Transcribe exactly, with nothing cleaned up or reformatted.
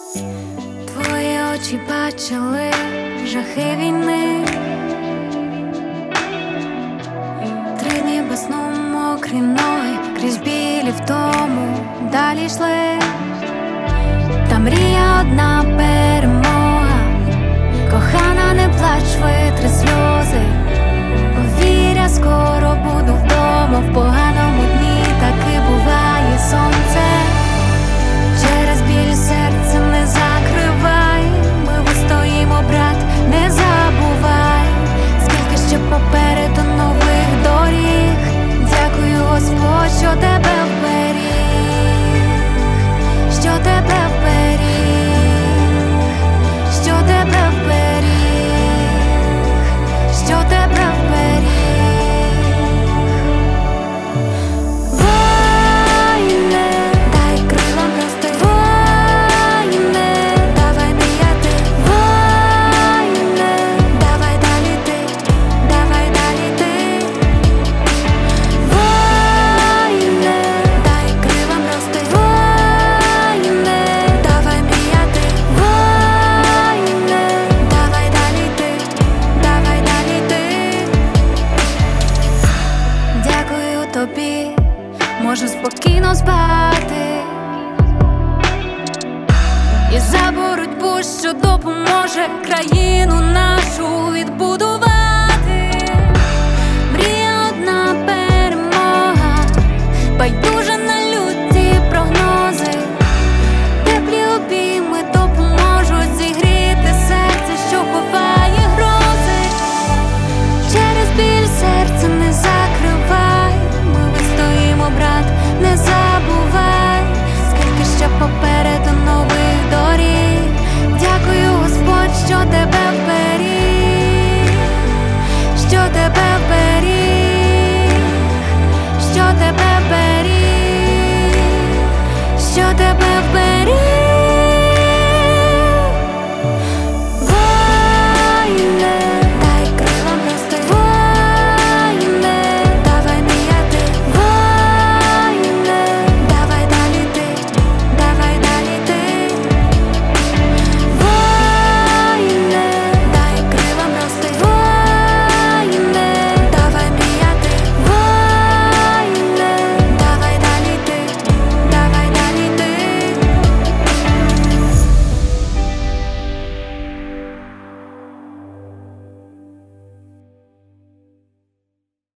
Твої очі бачили жахи війни, три дні без сну, мокрі ноги, крізь білі втому далі йшли. Та мрія одна — перемога. Кохана, не плач, витри сльози. Повіря, скоро буду вдома. В поганому дні таки буває сонце. Через біль серце не закривай. Ми вистоїмо, брат, не забувай. Скільки ще попереду нових доріг. Дякую, Господь, що тебе вберіг, що тебе вберіг, що тебе вберіг, що тебе вберіг. Воїне, дай крилам рости. Воїне, давай мріяти. Воїне, давай далі ти, давай далі ти. Воїне, дай крилам рости. Воїне, давай мріяти. Воїне, давай далі ти, давай далі ти. Дякую тобі, можу спокійно спати. І за боротьбу, що допоможе країну нашу відбудувати.